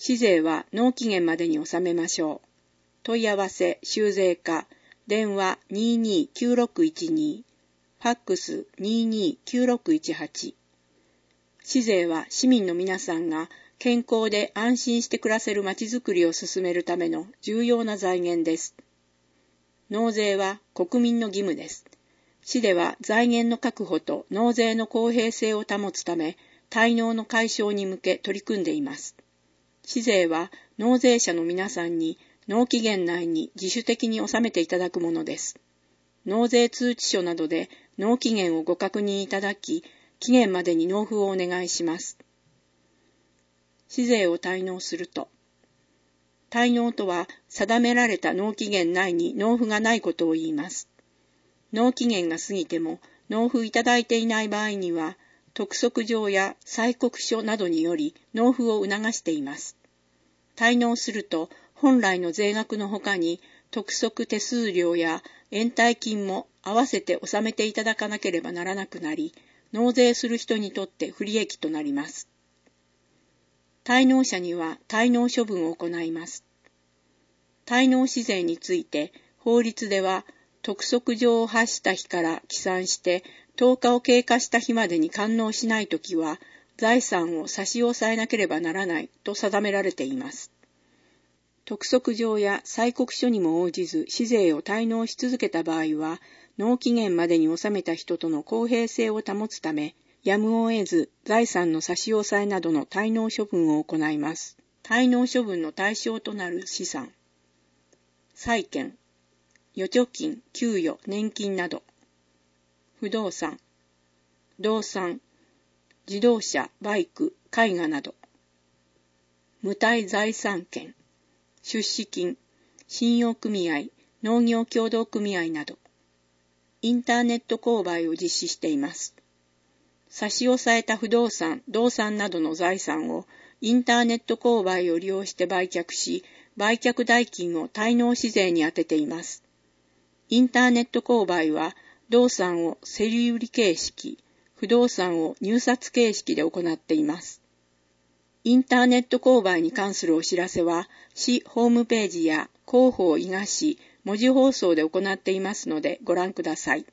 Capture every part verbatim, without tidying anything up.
市税は納期限までに納めましょう。問い合わせ、修税課、電話 にーにーきゅうろくいちに、ファックス にーにーきゅうろくいちはち。市税は市民の皆さんが健康で安心して暮らせるまちづくりを進めるための重要な財源です。納税は国民の義務です。市では財源の確保と納税の公平性を保つため、滞納の解消に向け取り組んでいます。市税は納税者の皆さんに納期限内に自主的に納めていただくものです。納税通知書などで納期限をご確認いただき、期限までに納付をお願いします。市税を滞納すると、滞納とは定められた納期限内に納付がないことを言います。納期限が過ぎても納付いただいていない場合には、督促状や催告書などにより納付を促しています。滞納すると本来の税額のほかに督促手数料や延滞金も合わせて納めていただかなければならなくなり、納税する人にとって不利益となります。滞納者には滞納処分を行います。滞納市税について法律では督促状を発した日から起算してとおかを経過した日までに完納しないときは財産を差し押さえなければならないと定められています。督促状や催告書にも応じず市税を滞納し続けた場合は、納期限までに納めた人との公平性を保つため、やむを得ず財産の差し押さえなどの滞納処分を行います。滞納処分の対象となる資産、債券、預貯金、給与、年金など、不動産、動産、自動車、バイク、絵画など、無体財産権、出資金、信用組合、農業協同組合など、インターネット購買を実施しています。差し押さえた不動産、動産などの財産をインターネット購買を利用して売却し、売却代金を滞納市税に充てています。インターネット購買は、動産を競り売り形式、不動産を入札形式で行っています。インターネット購買に関するお知らせは、市ホームページや広報伊賀市文字放送で行っていますのでご覧ください。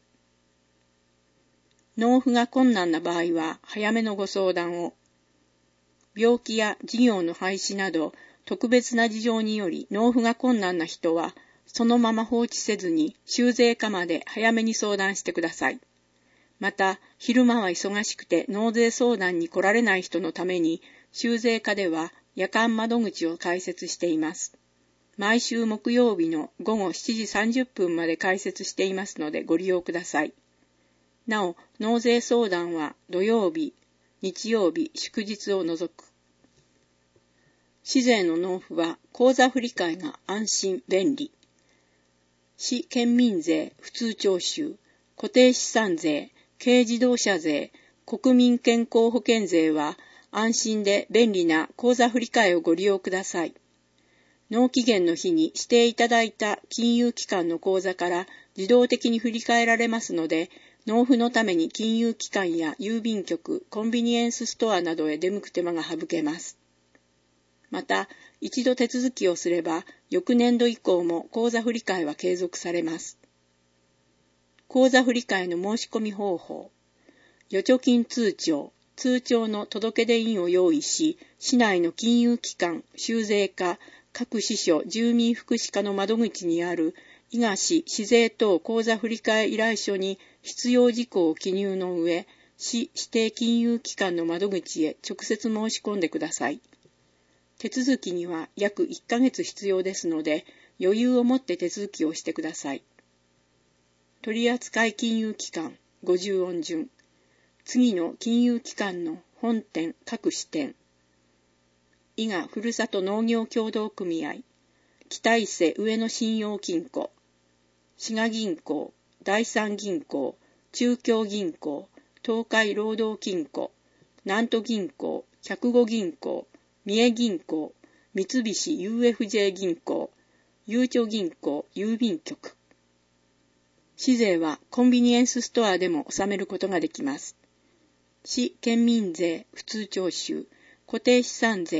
納付が困難な場合は早めのご相談を。病気や事業の廃止など特別な事情により納付が困難な人は、そのまま放置せずに修税課まで早めに相談してください。また、昼間は忙しくて納税相談に来られない人のために、修税課では夜間窓口を開設しています。毎週木曜日の午後しちじさんじゅっぷんまで開設していますのでご利用ください。なお、納税相談は土曜日、日曜日、祝日を除く。市税の納付は口座振替が安心、便利。市県民税、普通徴収、固定資産税、軽自動車税、国民健康保険税は安心で便利な口座振替をご利用ください。納期限の日に指定いただいた金融機関の口座から自動的に振り替えられますので、納付のために金融機関や郵便局、コンビニエンスストアなどへ出向く手間が省けます。また、一度手続きをすれば、翌年度以降も口座振替は継続されます。口座振替の申し込み方法。預貯金通帳、通帳の届出印を用意し、市内の金融機関、修税課、各支所、住民福祉課の窓口にある伊賀市市税等口座振替依頼書に必要事項を記入の上、市指定金融機関の窓口へ直接申し込んでください。手続きには約いっかげつ必要ですので、余裕を持って手続きをしてください。取扱金融機関ごじゅう音順。次の金融機関の本店各支店。伊賀ふるさと農業協同組合。北伊勢上野信用金庫。滋賀銀行、第三銀行、中京銀行、東海労働金庫、南都銀行、百五銀行、三重銀行、三菱 ユーエフジェー 銀行、ゆうちょ銀行、郵便局。市税はコンビニエンスストアでも納めることができます。市県民税、普通徴収、固定資産税、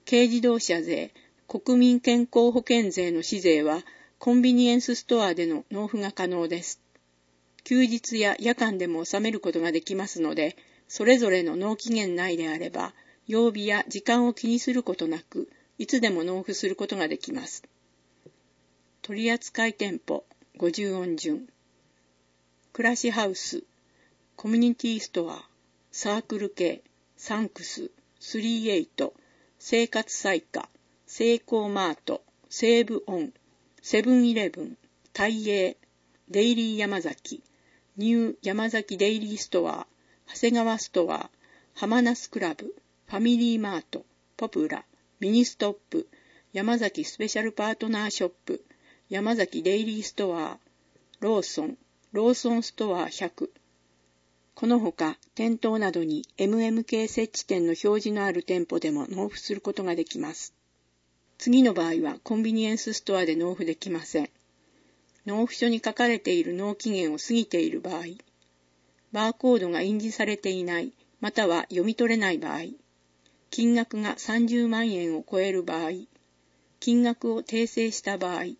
軽自動車税、国民健康保険税の市税はコンビニエンスストアでの納付が可能です。休日や夜間でも納めることができますので、それぞれの納期限内であれば、曜日や時間を気にすることなく、いつでも納付することができます。取扱店舗ごじゅう音順、暮らしハウス、コミュニティストア、サークル系、サンクス、スリーエイト、生活彩花、セイコーマート、西武オン、セブンイレブン、大英、デイリー山崎、ニュー山崎デイリーストア、長谷川ストア、浜那須クラブ、ファミリーマート、ポプラ、ミニストップ、山崎スペシャルパートナーショップ、山崎デイリーストア、ローソン、ローソンストアひゃく。このほか、店頭などに エムエムケー 設置店の表示のある店舗でも納付することができます。次の場合はコンビニエンスストアで納付できません。納付書に書かれている納期限を過ぎている場合、バーコードが印字されていない、または読み取れない場合、金額がさんじゅうまんえんを超える場合、金額を訂正した場合、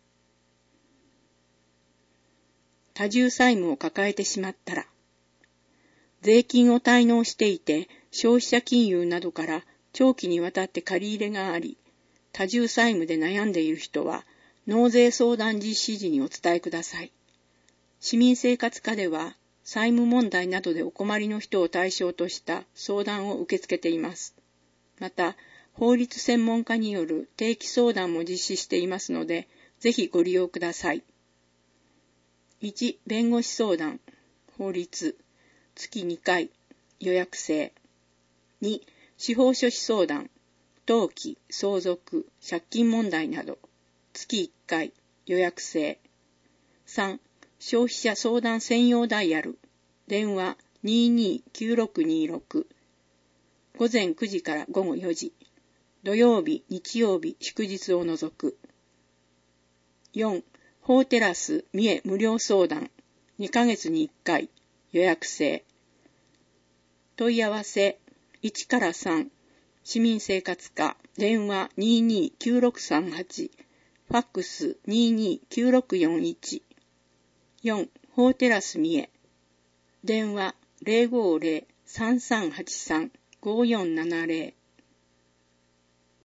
多重債務を抱えてしまったら、税金を滞納していて消費者金融などから長期にわたって借り入れがあり、多重債務で悩んでいる人は、納税相談実施時にお伝えください。市民生活課では、債務問題などでお困りの人を対象とした相談を受け付けています。また、法律専門家による定期相談も実施していますので、ぜひご利用ください。いち. 弁護士相談、法律、月にかい、予約制。に. 司法書士相談、登記、相続、借金問題など、月いっかい、予約制。さん. 消費者相談専用ダイヤル、電話 にーにーきゅうろくにーろく、午前くじから午後よじ、土曜日、日曜日、祝日を除く。よん. 法テラス三重無料相談、にかげつにいっかい、予約制。問い合わせいちからさん、市民生活課、電話 にーにーきゅうろくさんはち、ファックス にーにーきゅうろくよんいち。よん. 法テラス三重、電話 ゼロごゼロ さんさんはちさん ごよんななゼロ。